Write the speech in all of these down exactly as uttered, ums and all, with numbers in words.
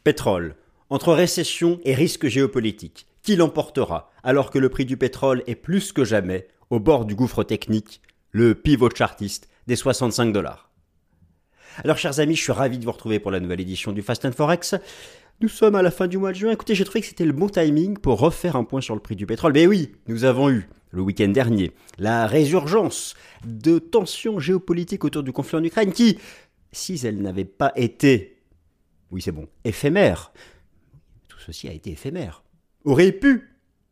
Pétrole. Entre récession et risque géopolitique, qui l'emportera alors que le prix du pétrole est plus que jamais au bord du gouffre technique, le pivot chartiste des soixante-cinq dollars. Alors chers amis, je suis ravi de vous retrouver pour la nouvelle édition du Fast and Forex. Nous sommes à la fin du mois de juin. Écoutez, j'ai trouvé que c'était le bon timing pour refaire un point sur le prix du pétrole. Mais oui, nous avons eu, le week-end dernier, la résurgence de tensions géopolitiques autour du conflit en Ukraine qui, si elles n'avaient pas été, oui c'est bon, éphémères, tout ceci a été éphémère, aurait pu,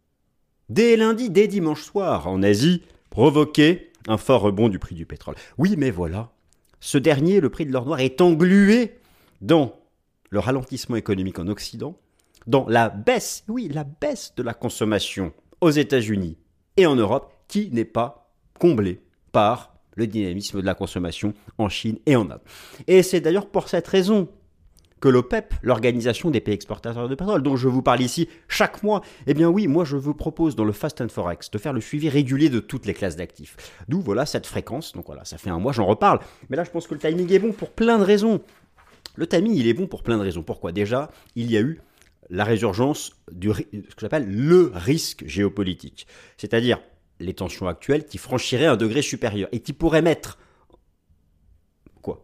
dès lundi, dès dimanche soir, en Asie, provoquer un fort rebond du prix du pétrole. Oui, mais voilà, ce dernier, le prix de l'or noir, est englué dans le ralentissement économique en Occident, dans la baisse, oui, la baisse de la consommation aux États-Unis et en Europe, qui n'est pas comblée par le dynamisme de la consommation en Chine et en Inde. Et c'est d'ailleurs pour cette raison que l'OPEP, l'Organisation des pays exportateurs de pétrole, dont je vous parle ici chaque mois, eh bien oui, moi je vous propose dans le Fast and Forex de faire le suivi régulier de toutes les classes d'actifs. D'où voilà cette fréquence, donc voilà, ça fait un mois, j'en reparle. Mais là je pense que le timing est bon pour plein de raisons. Le timing, il est bon pour plein de raisons. Pourquoi ? Déjà, il y a eu la résurgence de ce que j'appelle le risque géopolitique. C'est-à-dire les tensions actuelles qui franchiraient un degré supérieur et qui pourraient mettre quoi ?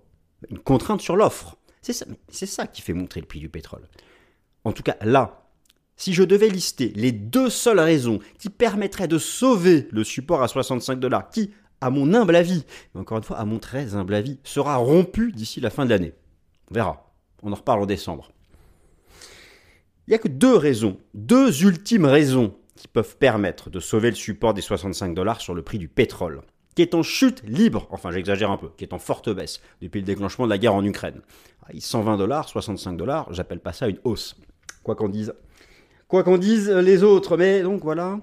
Une contrainte sur l'offre. C'est ça, c'est ça qui fait monter le prix du pétrole. En tout cas, là, si je devais lister les deux seules raisons qui permettraient de sauver le support à soixante-cinq dollars, qui, à mon humble avis, mais encore une fois, à mon très humble avis, sera rompu d'ici la fin de l'année. On verra. On en reparle en décembre. Il n'y a que deux raisons, deux ultimes raisons qui peuvent permettre de sauver le support des soixante-cinq dollars sur le prix du pétrole, qui est en chute libre, enfin j'exagère un peu, qui est en forte baisse depuis le déclenchement de la guerre en Ukraine. cent vingt dollars, soixante-cinq dollars, j'appelle pas ça une hausse. Quoi qu'en disent, quoi qu'en disent les autres, mais donc voilà.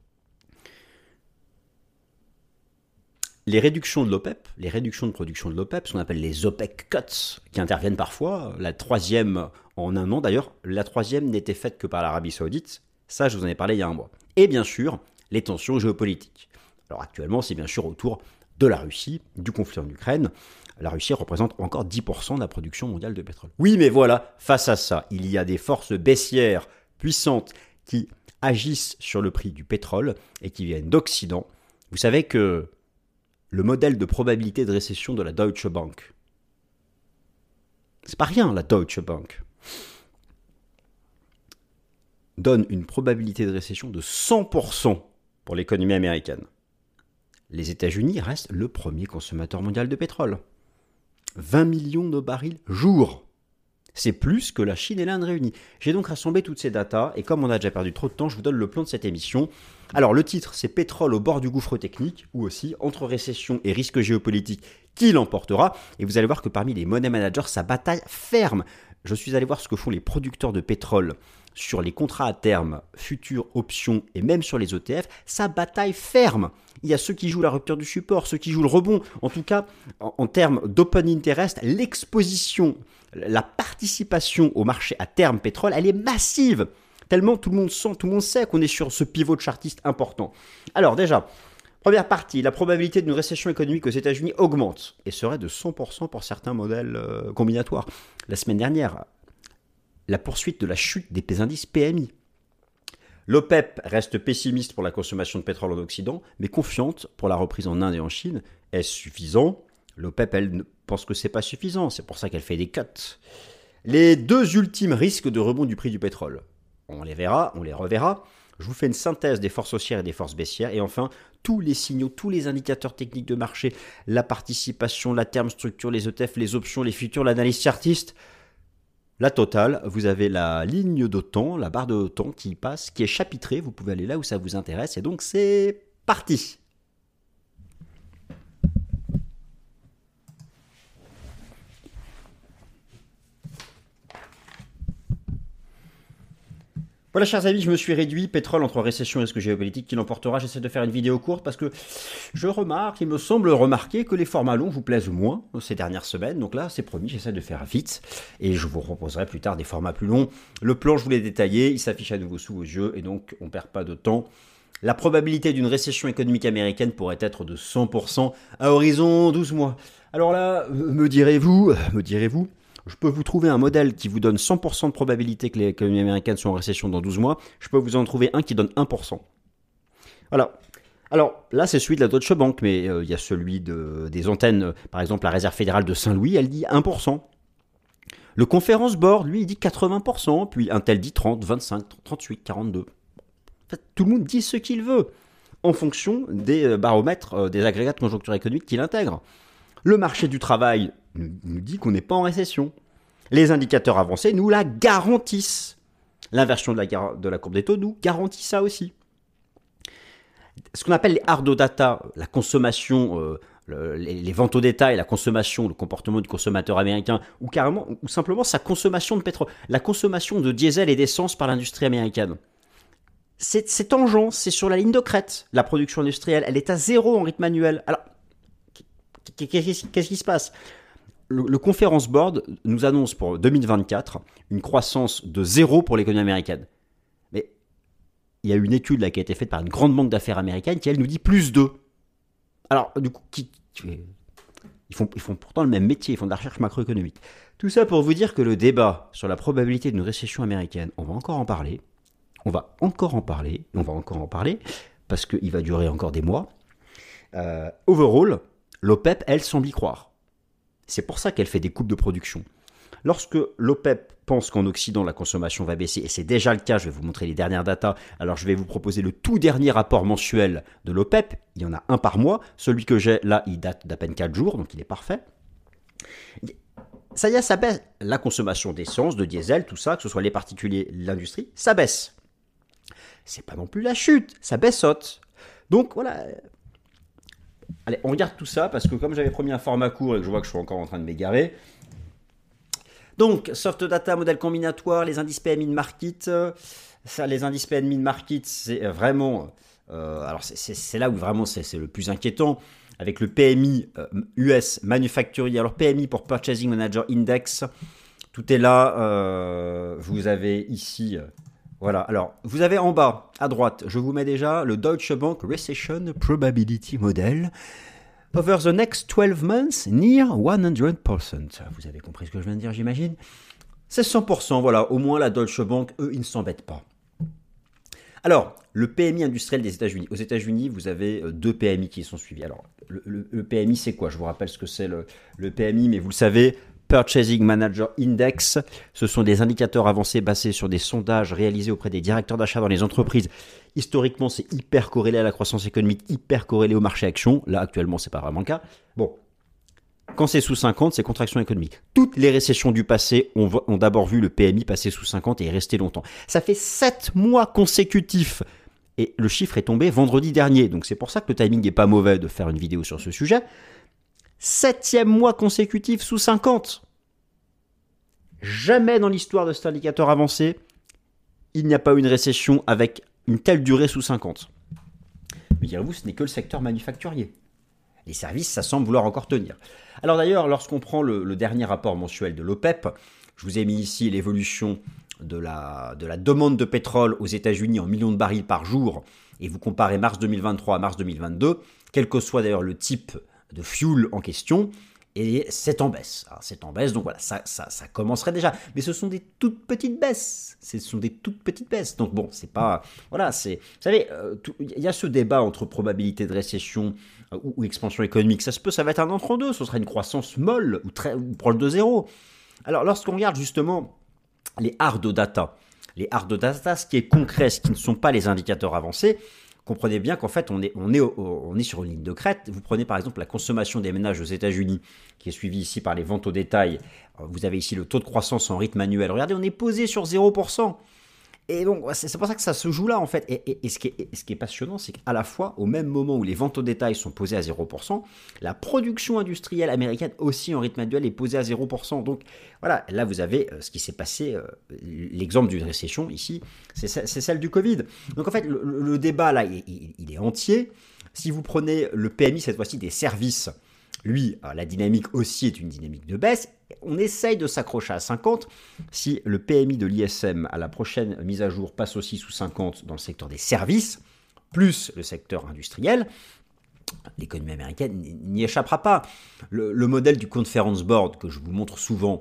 Les réductions de l'OPEP, les réductions de production de l'OPEP, ce qu'on appelle les OPEC cuts, qui interviennent parfois, la troisième en un an d'ailleurs, la troisième n'était faite que par l'Arabie Saoudite, ça je vous en ai parlé il y a un mois. Et bien sûr, les tensions géopolitiques. Alors actuellement, c'est bien sûr autour de la Russie, du conflit en Ukraine. La Russie représente encore dix pour cent de la production mondiale de pétrole. Oui, mais voilà, face à ça, il y a des forces baissières puissantes qui agissent sur le prix du pétrole et qui viennent d'Occident. Vous savez que le modèle de probabilité de récession de la Deutsche Bank, c'est pas rien, la Deutsche Bank, donne une probabilité de récession de cent pour cent pour l'économie américaine. Les États-Unis restent le premier consommateur mondial de pétrole. vingt millions de barils jour. C'est plus que la Chine et l'Inde réunies. J'ai donc rassemblé toutes ces datas et comme on a déjà perdu trop de temps, je vous donne le plan de cette émission. Alors le titre, c'est Pétrole au bord du gouffre technique ou aussi entre récession et risque géopolitique, qui l'emportera ? Et vous allez voir que parmi les money managers, sa bataille ferme. Je suis allé voir ce que font les producteurs de pétrole sur les contrats à terme, futures options et même sur les E T F, sa bataille ferme. Il y a ceux qui jouent la rupture du support, ceux qui jouent le rebond. En tout cas, en, en termes d'open interest, l'exposition, la participation au marché à terme pétrole, elle est massive. Tellement tout le monde sent, tout le monde sait qu'on est sur ce pivot chartiste important. Alors déjà, première partie, la probabilité d'une récession économique aux États-Unis augmente et serait de cent pour cent pour certains modèles euh, combinatoires. La semaine dernière, la poursuite de la chute des indices P M I. L'OPEP reste pessimiste pour la consommation de pétrole en Occident, mais confiante pour la reprise en Inde et en Chine. Est-ce suffisant ? L'OPEP, elle, pense que ce n'est pas suffisant, c'est pour ça qu'elle fait des cuts. Les deux ultimes risques de rebond du prix du pétrole. On les verra, on les reverra. Je vous fais une synthèse des forces haussières et des forces baissières. Et enfin, tous les signaux, tous les indicateurs techniques de marché, la participation, la terme structure, les E T F, les options, les futurs, l'analyse chartiste. La totale, vous avez la ligne de temps, la barre de temps qui passe, qui est chapitrée. Vous pouvez aller là où ça vous intéresse. Et donc, c'est parti. Voilà, chers amis, je me suis réduit. Pétrole entre récession et risque géopolitique, qui l'emportera. J'essaie de faire une vidéo courte parce que je remarque, il me semble remarquer que les formats longs vous plaisent moins ces dernières semaines. Donc là, c'est promis, j'essaie de faire vite et je vous proposerai plus tard des formats plus longs. Le plan, je vous l'ai détaillé, il s'affiche à nouveau sous vos yeux et donc on ne perd pas de temps. La probabilité d'une récession économique américaine pourrait être de cent pour cent à horizon douze mois. Alors là, me direz-vous, me direz-vous, je peux vous trouver un modèle qui vous donne cent pour cent de probabilité que les économies américaines sont en récession dans douze mois. Je peux vous en trouver un qui donne un pour cent. Voilà. Alors là, c'est celui de la Deutsche Bank, mais il euh, y a celui de, des antennes, euh, par exemple la Réserve fédérale de Saint-Louis, elle dit un pour cent. Le Conference Board, lui, il dit quatre-vingts pour cent, puis un tel dit trente, vingt-cinq, trente-huit, quarante-deux. En fait, tout le monde dit ce qu'il veut, en fonction des baromètres, euh, des agrégats de conjoncture économique qu'il intègre. Le marché du travail nous, nous dit qu'on n'est pas en récession. Les indicateurs avancés nous la garantissent. L'inversion de la, de la courbe des taux nous garantit ça aussi. Ce qu'on appelle les hard data, la consommation, euh, le, les, les ventes au détail, la consommation, le comportement du consommateur américain, ou carrément, ou simplement sa consommation de pétrole, la consommation de diesel et d'essence par l'industrie américaine. C'est, c'est tangent, c'est sur la ligne de crête. La production industrielle, elle est à zéro en rythme annuel. Alors, qu'est-ce qui se passe ? Le, le Conference Board nous annonce pour deux mille vingt-quatre une croissance de zéro pour l'économie américaine. Mais il y a une étude là, qui a été faite par une grande banque d'affaires américaine qui, elle, nous dit plus deux. Alors, du coup, qui, ils, font, ils font pourtant le même métier, ils font de la recherche macroéconomique. Tout ça pour vous dire que le débat sur la probabilité d'une récession américaine, on va encore en parler. On va encore en parler, on va encore en parler, parce qu'il va durer encore des mois. Euh, overall, l'OPEP, elle, semble y croire. C'est pour ça qu'elle fait des coupes de production. Lorsque l'OPEP pense qu'en Occident, la consommation va baisser, et c'est déjà le cas, je vais vous montrer les dernières datas, alors je vais vous proposer le tout dernier rapport mensuel de l'OPEP, il y en a un par mois, celui que j'ai là, il date d'à peine quatre jours, donc il est parfait. Ça y est, ça baisse. La consommation d'essence, de diesel, tout ça, que ce soit les particuliers, l'industrie, ça baisse. C'est pas non plus la chute, ça baissote. Donc voilà. Allez, on regarde tout ça parce que comme j'avais promis un format court et que je vois que je suis encore en train de m'égarer. Donc, soft data, modèle combinatoire, les indices P M I de market. Ça, les indices P M I de market, c'est vraiment. Euh, alors, c'est, c'est, c'est là où vraiment c'est, c'est le plus inquiétant. Avec le P M I euh, U S manufacturier. Alors, P M I pour Purchasing Manager Index. Tout est là. Euh, vous avez ici. Euh, Voilà, alors, vous avez en bas, à droite, je vous mets déjà le Deutsche Bank Recession Probability Model. Over the next twelve months, near one hundred percent. Vous avez compris ce que je viens de dire, j'imagine. C'est cent pour cent, voilà, au moins la Deutsche Bank, eux, ils ne s'embêtent pas. Alors, le P M I industriel des États-Unis. Aux États-Unis, vous avez deux P M I qui sont suivis. Alors, le, le, le P M I, c'est quoi ? Je vous rappelle ce que c'est le, le P M I, mais vous le savez, Purchasing Manager Index, ce sont des indicateurs avancés basés sur des sondages réalisés auprès des directeurs d'achat dans les entreprises. Historiquement, c'est hyper corrélé à la croissance économique, hyper corrélé au marché action. Là, actuellement, c'est pas vraiment le cas. Bon, quand c'est sous cinquante, c'est contraction économique. Toutes les récessions du passé ont, ont d'abord vu le P M I passer sous cinquante et est resté longtemps. Ça fait sept mois consécutifs. Et le chiffre est tombé vendredi dernier. Donc c'est pour ça que le timing n'est pas mauvais de faire une vidéo sur ce sujet. Septième mois consécutif sous cinquante. Jamais dans l'histoire de cet indicateur avancé, il n'y a pas eu une récession avec une telle durée sous cinquante. Mais direz-vous, ce n'est que le secteur manufacturier. Les services, ça semble vouloir encore tenir. Alors d'ailleurs, lorsqu'on prend le, le dernier rapport mensuel de l'OPEP, je vous ai mis ici l'évolution de la, de la demande de pétrole aux États-Unis en millions de barils par jour, et vous comparez mars deux mille vingt-trois à mars deux mille vingt-deux, quel que soit d'ailleurs le type de fuel en question, et c'est en baisse. Alors, c'est en baisse, donc voilà, ça, ça, ça commencerait déjà. Mais ce sont des toutes petites baisses. Ce sont des toutes petites baisses. Donc bon, c'est pas... Voilà, c'est... Vous savez, euh, il y a ce débat entre probabilité de récession euh, ou, ou expansion économique. Ça se peut, ça va être un entre-deux. Ce sera une croissance molle ou, très, ou proche de zéro. Alors, lorsqu'on regarde justement les hard data, les hard data, ce qui est concret, ce qui ne sont pas les indicateurs avancés, comprenez bien qu'en fait, on est, on, est, on est sur une ligne de crête. Vous prenez par exemple la consommation des ménages aux États-Unis, qui est suivie ici par les ventes au détail. Vous avez ici le taux de croissance en rythme annuel. Regardez, on est posé sur zéro pour cent. Et donc, c'est pour ça que ça se joue là, en fait. Et, et, et, ce, qui est, et ce qui est passionnant, c'est qu'à la fois, au même moment où les ventes au détail sont posées à zéro pour cent, la production industrielle américaine aussi en rythme annuel est posée à zéro pour cent. Donc, voilà, là, vous avez ce qui s'est passé. Euh, l'exemple d'une récession, ici, c'est, c'est celle du Covid. Donc, en fait, le, le débat, là, il, il, il est entier. Si vous prenez le P M I, cette fois-ci, des services, lui, la dynamique aussi est une dynamique de baisse. On essaye de s'accrocher à cinquante. Si le P M I de l'I S M à la prochaine mise à jour passe aussi sous cinquante dans le secteur des services, plus le secteur industriel, l'économie américaine n'y échappera pas. Le, le modèle du Conference Board que je vous montre souvent,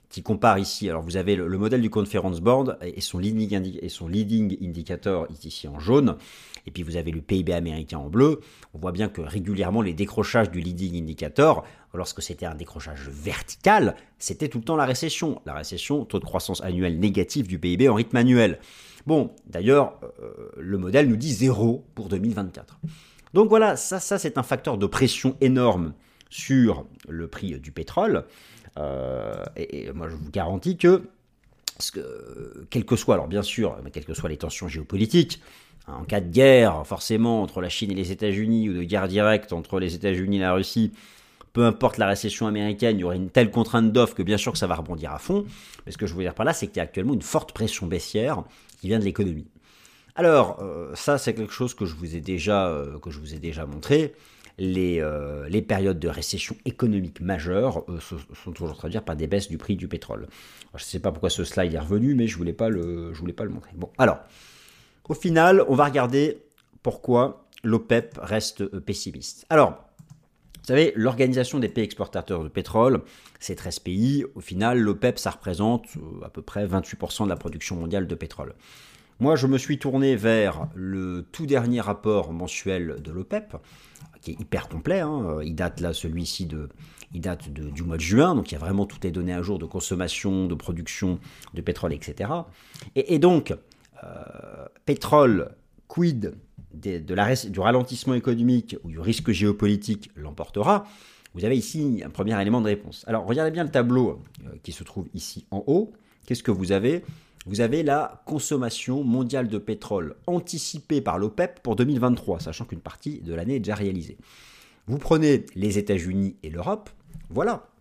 qui compare ici. Alors vous avez le, le modèle du Conference Board et son, leading indi- et son leading indicator ici en jaune. Et puis vous avez le P I B américain en bleu. On voit bien que régulièrement les décrochages du leading indicator, lorsque c'était un décrochage vertical, c'était tout le temps la récession. La récession, taux de croissance annuel négatif du P I B en rythme annuel. Bon, d'ailleurs, euh, le modèle nous dit zéro pour deux mille vingt-quatre. Donc voilà, ça, ça c'est un facteur de pression énorme sur le prix du pétrole. Euh, et, et moi, je vous garantis que, parce que, quelles que soient, alors bien sûr, quelles que soient les tensions géopolitiques, hein, en cas de guerre, forcément, entre la Chine et les États-Unis, ou de guerre directe entre les États-Unis et la Russie, peu importe la récession américaine, il y aurait une telle contrainte d'offre que bien sûr que ça va rebondir à fond. Mais ce que je veux dire par là, c'est qu'il y a actuellement une forte pression baissière qui vient de l'économie. Alors, euh, ça, c'est quelque chose que je vous ai déjà, euh, que je vous ai déjà montré. Les, euh, les périodes de récession économique majeure euh, sont toujours traduites par des baisses du prix du pétrole. Alors, je ne sais pas pourquoi ce slide est revenu, mais je ne voulais pas le, je voulais pas le montrer. Bon, alors, au final, on va regarder pourquoi l'OPEP reste euh, pessimiste. Alors, vous savez, l'Organisation des pays exportateurs de pétrole, c'est treize pays. Au final, l'OPEP, ça représente euh, à peu près vingt-huit pour cent de la production mondiale de pétrole. Moi, je me suis tourné vers le tout dernier rapport mensuel de l'OPEP, qui est hyper complet, hein. Il date là, celui-ci, de, il date de, du mois de juin, donc il y a vraiment toutes les données à jour de consommation, de production de pétrole, et cetera. Et, et donc, euh, pétrole, quid de, de la, du ralentissement économique ou du risque géopolitique l'emportera? Vous avez ici un premier élément de réponse. Alors, regardez bien le tableau euh, qui se trouve ici en haut. Qu'est-ce que vous avez ? Vous avez la consommation mondiale de pétrole anticipée par l'OPEP pour deux mille vingt-trois, sachant qu'une partie de l'année est déjà réalisée. Vous prenez les États-Unis et l'Europe, voilà.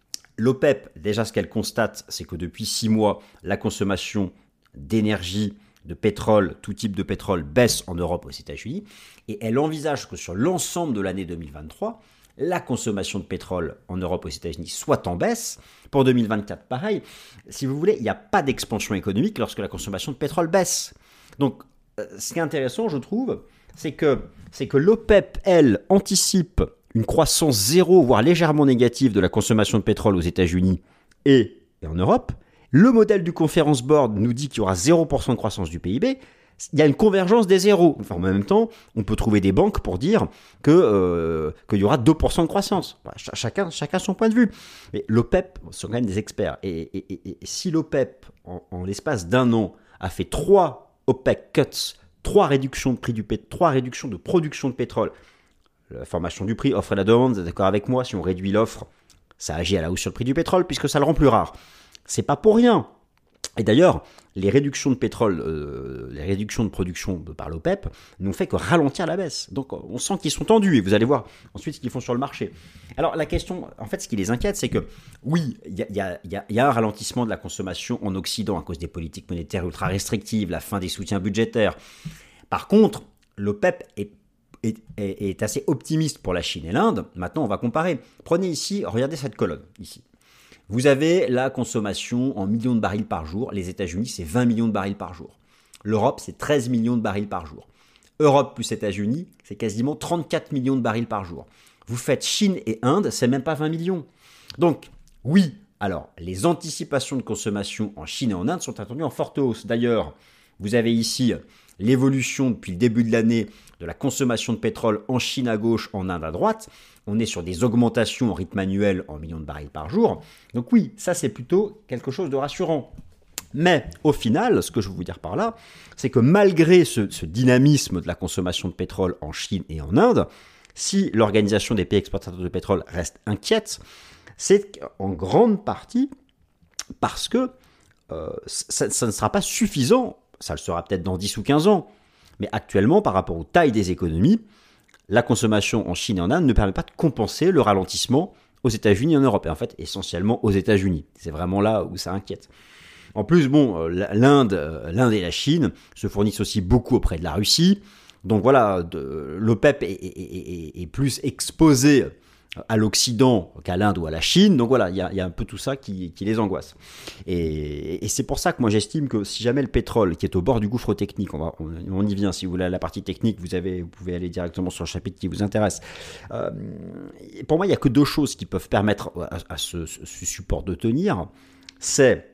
L'OPEP, déjà ce qu'elle constate, c'est que depuis six mois, la consommation d'énergie, de pétrole, tout type de pétrole, baisse en Europe et aux États-Unis, et elle envisage que sur l'ensemble de l'année deux mille vingt-trois, la consommation de pétrole en Europe et aux États-Unis soit en baisse. Pour deux mille vingt-quatre, pareil. Si vous voulez, il n'y a pas d'expansion économique lorsque la consommation de pétrole baisse. Donc, ce qui est intéressant, je trouve, c'est que, c'est que l'OPEP, elle, anticipe une croissance zéro, voire légèrement négative de la consommation de pétrole aux États-Unis et, et en Europe. Le modèle du Conference Board nous dit qu'il y aura zéro pour cent de croissance du P I B. Il y a une convergence des zéros. Enfin, en même temps, on peut trouver des banques pour dire que, euh, qu'il y aura deux pour cent de croissance. Voilà, ch- chacun, chacun son point de vue. Mais l'OPEP sont quand même des experts. Et, et, et, et si l'OPEP, en, en l'espace d'un an, a fait trois OPEC cuts, trois réductions de prix du pétrole, trois réductions de production de pétrole, la formation du prix, offre et la demande, vous êtes d'accord avec moi, si on réduit l'offre, ça agit à la hausse sur le prix du pétrole puisque ça le rend plus rare. C'est pas pour rien. Et d'ailleurs, les réductions de pétrole, euh, les réductions de production par l'OPEP n'ont fait que ralentir la baisse. Donc on sent qu'ils sont tendus et vous allez voir ensuite ce qu'ils font sur le marché. Alors la question, en fait ce qui les inquiète, c'est que oui, il y a, y a, y a, y a un ralentissement de la consommation en Occident à cause des politiques monétaires ultra restrictives, la fin des soutiens budgétaires. Par contre, l'OPEP est Est, est, est assez optimiste pour la Chine et l'Inde. Maintenant, on va comparer. Prenez ici, regardez cette colonne, ici. Vous avez la consommation en millions de barils par jour. Les États-Unis, c'est vingt millions de barils par jour. L'Europe, c'est treize millions de barils par jour. Europe plus États-Unis, c'est quasiment trente-quatre millions de barils par jour. Vous faites Chine et Inde, c'est même pas vingt millions. Donc, oui, alors, les anticipations de consommation en Chine et en Inde sont attendues en forte hausse. D'ailleurs, vous avez ici l'évolution depuis le début de l'année de la consommation de pétrole en Chine à gauche, en Inde à droite. On est sur des augmentations en rythme annuel en millions de barils par jour. Donc oui, ça c'est plutôt quelque chose de rassurant. Mais au final, ce que je veux vous dire par là, c'est que malgré ce, ce dynamisme de la consommation de pétrole en Chine et en Inde, si l'Organisation des pays exportateurs de pétrole reste inquiète, c'est en grande partie parce que euh, ça, ça ne sera pas suffisant. Ça le sera peut-être dans dix ou quinze ans. Mais actuellement, par rapport aux tailles des économies, la consommation en Chine et en Inde ne permet pas de compenser le ralentissement aux États-Unis et en Europe. Et en fait, essentiellement aux États-Unis. C'est vraiment là où ça inquiète. En plus, bon, l'Inde, l'Inde et la Chine se fournissent aussi beaucoup auprès de la Russie. Donc voilà, l'OPEP est, est, est, est plus exposé à l'Occident qu'à l'Inde ou à la Chine. Donc voilà, il y a, y a un peu tout ça qui, qui les angoisse. Et, et c'est pour ça que moi j'estime que si jamais le pétrole qui est au bord du gouffre technique, on, va, on, on y vient, si vous voulez à la partie technique, vous, avez, vous pouvez aller directement sur le chapitre qui vous intéresse. Euh, pour moi, il n'y a que deux choses qui peuvent permettre à, à ce, ce support de tenir. c'est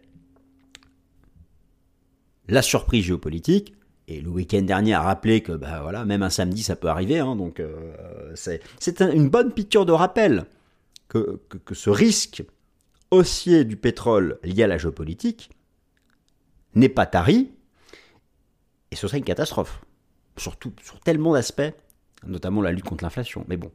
la surprise géopolitique. Et le week-end dernier a rappelé que bah, voilà, même un samedi, ça peut arriver. Hein, donc, euh, c'est, c'est un, une bonne piqûre de rappel que, que, que ce risque haussier du pétrole lié à la géopolitique n'est pas tari. Et ce serait une catastrophe. Surtout sur tellement d'aspects, notamment la lutte contre l'inflation. Mais bon.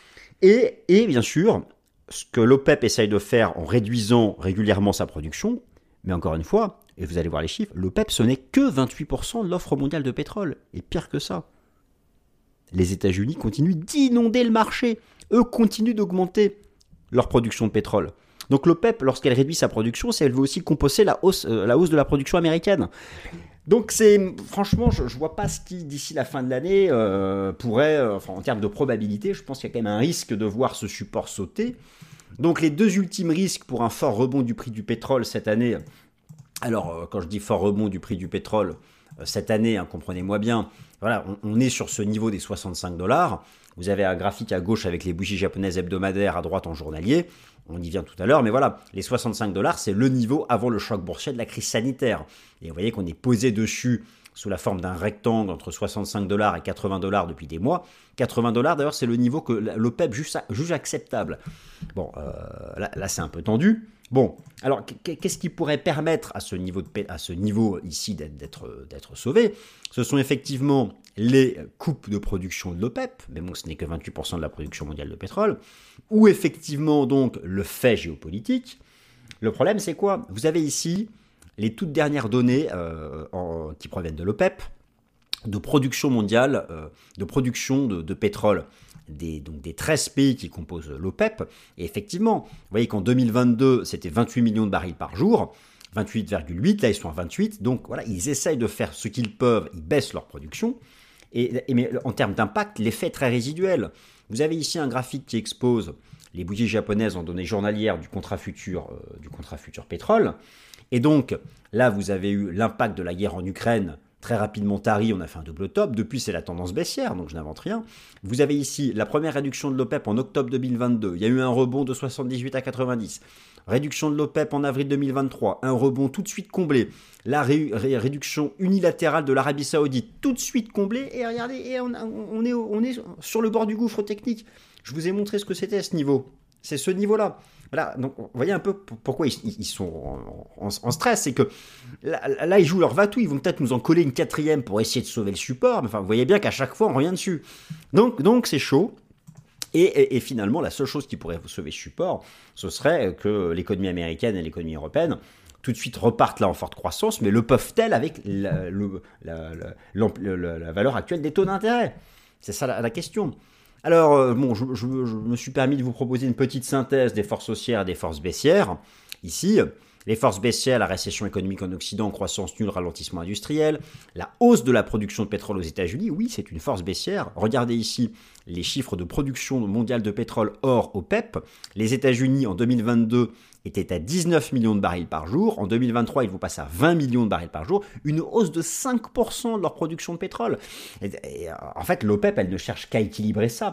Et, et bien sûr, ce que l'OPEP essaye de faire en réduisant régulièrement sa production, mais encore une fois, et vous allez voir les chiffres, l'OPEP, ce n'est que vingt-huit pour cent de l'offre mondiale de pétrole. Et pire que ça, les États-Unis continuent d'inonder le marché. Eux continuent d'augmenter leur production de pétrole. Donc l'OPEP, lorsqu'elle réduit sa production, c'est elle veut aussi compenser la hausse, euh, la hausse de la production américaine. Donc c'est, franchement, je ne vois pas ce qui, d'ici la fin de l'année, euh, pourrait, euh, enfin, en termes de probabilité, je pense qu'il y a quand même un risque de voir ce support sauter. Donc les deux ultimes risques pour un fort rebond du prix du pétrole cette année. Alors, quand je dis fort rebond du prix du pétrole, cette année, hein, comprenez-moi bien, voilà, on, on est sur ce niveau des soixante-cinq dollars. Vous avez un graphique à gauche avec les bougies japonaises hebdomadaires, à droite en journalier. On y vient tout à l'heure, mais voilà, les soixante-cinq dollars, c'est le niveau avant le choc boursier de la crise sanitaire. Et vous voyez qu'on est posé dessus sous la forme d'un rectangle entre soixante-cinq dollars et quatre-vingts dollars depuis des mois. quatre-vingts dollars, d'ailleurs, c'est le niveau que l'OPEP juge, juge acceptable. Bon, euh, là, là c'est un peu tendu. Bon, alors qu'est-ce qui pourrait permettre à ce niveau, de, à ce niveau ici d'être, d'être sauvé? Ce sont effectivement les coupes de production de l'OPEP, mais bon, ce n'est que vingt-huit pour cent de la production mondiale de pétrole, ou effectivement donc le fait géopolitique. Le problème, c'est quoi? Vous avez ici les toutes dernières données euh, en, qui proviennent de l'OPEP, de production mondiale, euh, de production de, de pétrole. Des, donc des treize pays qui composent l'OPEP. Et effectivement, vous voyez qu'en deux mille vingt-deux, c'était vingt-huit millions de barils par jour, vingt-huit virgule huit, là ils sont à vingt-huit, donc voilà, ils essayent de faire ce qu'ils peuvent, ils baissent leur production, et, et mais en termes d'impact, l'effet est très résiduel. Vous avez ici un graphique qui expose les bougies japonaises en données journalières du contrat futur, euh, du contrat futur pétrole, et donc là vous avez eu l'impact de la guerre en Ukraine, très rapidement tari, on a fait un double top. Depuis, c'est la tendance baissière, donc je n'invente rien. Vous avez ici la première réduction de l'OPEP en octobre deux mille vingt-deux. Il y a eu un rebond de soixante-dix-huit à quatre-vingt-dix. Réduction de l'OPEP en avril deux mille vingt-trois. Un rebond tout de suite comblé. La ré- ré- réduction unilatérale de l'Arabie Saoudite, tout de suite comblée. Et regardez, et on, on, est, on est sur le bord du gouffre technique. Je vous ai montré ce que c'était à ce niveau. C'est ce niveau-là. Voilà, donc vous voyez un peu pourquoi ils, ils sont en, en, en stress, c'est que là, là ils jouent leur va-tout, ils vont peut-être nous en coller une quatrième pour essayer de sauver le support, mais enfin vous voyez bien qu'à chaque fois on revient dessus. Donc donc c'est chaud. Et, et, et finalement la seule chose qui pourrait vous sauver le support, ce serait que l'économie américaine et l'économie européenne tout de suite repartent là en forte croissance, mais le peuvent-elles avec la, le, la, la, la, la valeur actuelle des taux d'intérêt? C'est ça la, la question. Alors, euh, bon, je, je, je me suis permis de vous proposer une petite synthèse des forces haussières et des forces baissières. Ici, les forces baissières, la récession économique en Occident, croissance nulle, ralentissement industriel, la hausse de la production de pétrole aux États-Unis, oui, c'est une force baissière. Regardez ici les chiffres de production mondiale de pétrole hors OPEP. Les États-Unis, en deux mille vingt-deux, étaient à dix-neuf millions de barils par jour. En deux mille vingt-trois, ils vont passer à vingt millions de barils par jour. Une hausse de cinq pour cent de leur production de pétrole. Et, et, en fait, l'OPEP, elle ne cherche qu'à équilibrer ça.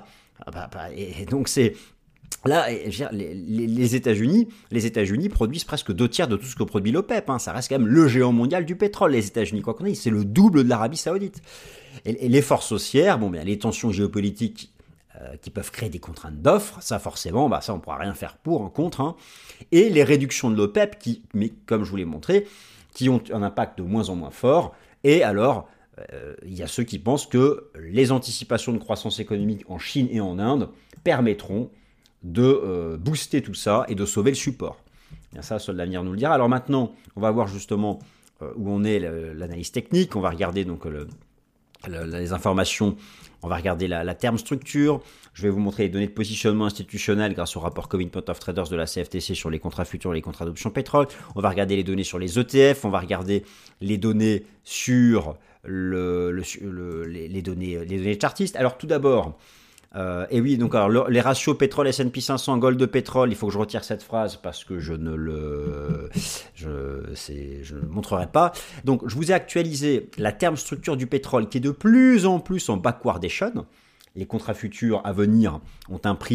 Et donc, c'est... Là, les, les, les États-Unis, les États-Unis produisent presque deux tiers de tout ce que produit l'OPEP. Hein. Ça reste quand même le géant mondial du pétrole, les États-Unis, quoi qu'on ait. C'est le double de l'Arabie Saoudite. Et, et les forces haussières, bon, bien, les tensions géopolitiques euh, qui peuvent créer des contraintes d'offres, ça forcément, bah, ça on ne pourra rien faire pour, en contre. Hein. Et les réductions de l'OPEP, qui, mais comme je vous l'ai montré, qui ont un impact de moins en moins fort. Et alors, euh, il y a ceux qui pensent que les anticipations de croissance économique en Chine et en Inde permettront de euh, booster tout ça et de sauver le support. Bien ça, seul l'avenir nous le dira. Alors maintenant, on va voir justement euh, où on est le, l'analyse technique. On va regarder donc le, le, les informations. On va regarder la, la terme structure. Je vais vous montrer les données de positionnement institutionnel grâce au rapport Commitment of Traders de la C F T C sur les contrats futurs et les contrats d'option pétrole. On va regarder les données sur les E T F. On va regarder les données sur le, le, le, les, les, données, les données chartistes. Alors tout d'abord, Euh, et oui, donc alors, le, les ratios pétrole S and P cinq cents, gold de pétrole, il faut que je retire cette phrase parce que je ne le, je, c'est, je ne le montrerai pas. Donc, je vous ai actualisé la terme structure du pétrole qui est de plus en plus en backwardation. Les contrats futurs à venir ont un prix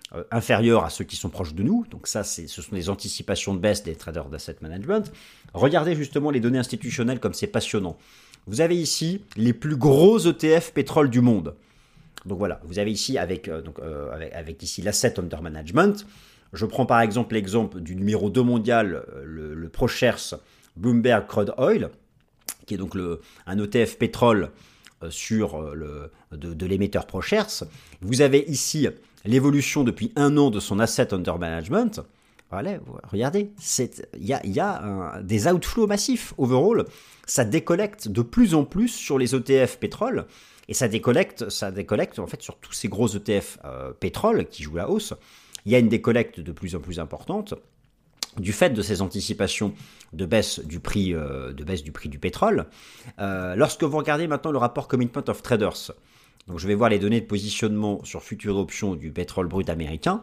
euh, inférieurs à ceux qui sont proches de nous. Donc ça, c'est, ce sont des anticipations de baisse des traders d'asset management. Regardez justement les données institutionnelles comme c'est passionnant. Vous avez ici les plus gros E T F pétrole du monde. Donc voilà, vous avez ici avec, euh, donc, euh, avec, avec ici l'asset under management. Je prends par exemple l'exemple du numéro deux mondial, le, le ProShares Bloomberg Crude Oil, qui est donc le, un E T F pétrole euh, sur le, de, de l'émetteur ProShares. Vous avez ici l'évolution depuis un an de son asset under management. Voilà, regardez, il y a, y a un, des outflows massifs overall. Ça décollecte de plus en plus sur les E T F pétrole. Et ça décollecte, ça décollecte en fait sur tous ces gros E T F euh, pétrole qui jouent la hausse. Il y a une décollecte de plus en plus importante du fait de ces anticipations de baisse du prix, euh, de baisse du, prix du pétrole. Euh, lorsque vous regardez maintenant le rapport Commitment of Traders, donc je vais voir les données de positionnement sur futures options du pétrole brut américain,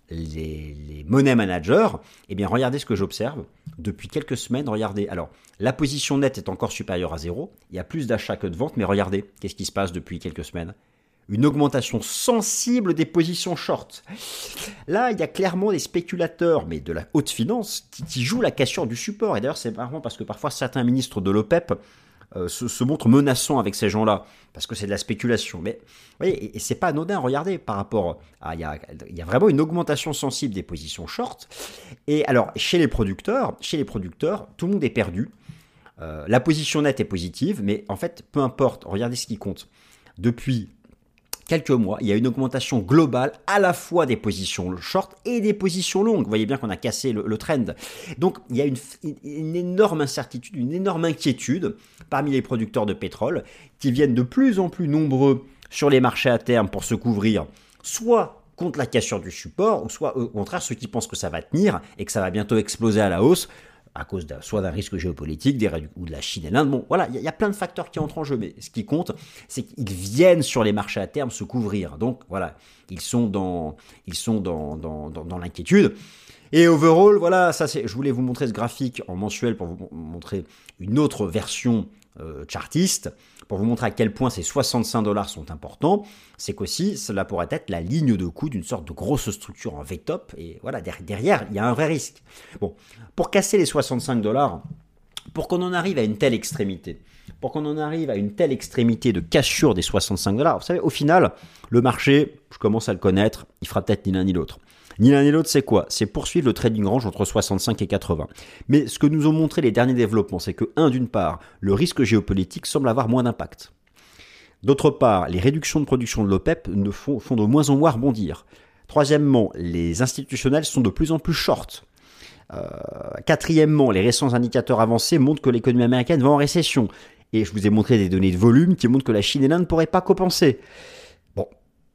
les, les money managers, eh bien regardez ce que j'observe depuis quelques semaines. Regardez, alors la position nette est encore supérieure à zéro, il y a plus d'achats que de ventes, mais regardez, qu'est-ce qui se passe depuis quelques semaines ? Une augmentation sensible des positions short. Là, il y a clairement des spéculateurs, mais de la haute finance, qui, qui jouent la cassure du support. Et d'ailleurs, c'est marrant parce que parfois, certains ministres de l'OPEP euh, se, se montrent menaçants avec ces gens-là, parce que c'est de la spéculation. Mais vous voyez, et, et c'est pas anodin, regardez, par rapport à... Il y a, il y a vraiment une augmentation sensible des positions short. Et alors, chez les producteurs, chez les producteurs, tout le monde est perdu. Euh, la position nette est positive, mais en fait, peu importe, regardez ce qui compte. Depuis quelques mois, il y a une augmentation globale à la fois des positions short et des positions longues. Vous voyez bien qu'on a cassé le, le trend. Donc, il y a une, une énorme incertitude, une énorme inquiétude parmi les producteurs de pétrole qui viennent de plus en plus nombreux sur les marchés à terme pour se couvrir, soit contre la cassure du support, ou soit au contraire ceux qui pensent que ça va tenir et que ça va bientôt exploser à la hausse, à cause d'un, soit d'un risque géopolitique des, ou de la Chine et l'Inde. Bon, voilà, il y, y a plein de facteurs qui entrent en jeu, mais ce qui compte, c'est qu'ils viennent sur les marchés à terme se couvrir. Donc, voilà, ils sont dans, ils sont dans, dans, dans, dans l'inquiétude. Et overall, voilà, ça c'est, je voulais vous montrer ce graphique en mensuel pour vous montrer une autre version euh, chartiste, pour vous montrer à quel point ces soixante-cinq dollars sont importants. C'est qu'aussi, cela pourrait être la ligne de coût d'une sorte de grosse structure en V top. Et voilà, derrière, il y a un vrai risque. Bon, pour casser les soixante-cinq dollars, pour qu'on en arrive à une telle extrémité, pour qu'on en arrive à une telle extrémité de cassure des soixante-cinq dollars, vous savez, au final, le marché, je commence à le connaître, il fera peut-être ni l'un ni l'autre. Ni l'un ni l'autre, c'est quoi ? C'est poursuivre le trading range entre soixante-cinq et quatre-vingts. Mais ce que nous ont montré les derniers développements, c'est que, un, d'une part, le risque géopolitique semble avoir moins d'impact. D'autre part, les réductions de production de l'OPEP ne font, font de moins en moins rebondir. Troisièmement, les institutionnels sont de plus en plus short. Euh, quatrièmement, les récents indicateurs avancés montrent que l'économie américaine va en récession. Et je vous ai montré des données de volume qui montrent que la Chine et l'Inde ne pourraient pas compenser. Bon.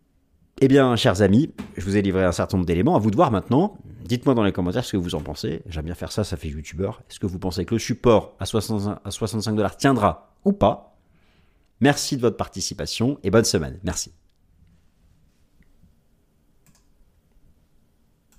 Eh bien, chers amis, je vous ai livré un certain nombre d'éléments. À vous de voir maintenant. Dites-moi dans les commentaires ce que vous en pensez. J'aime bien faire ça, ça fait youtubeur. Est-ce que vous pensez que le support à soixante-cinq dollars tiendra ou pas ? Merci de votre participation et bonne semaine. Merci.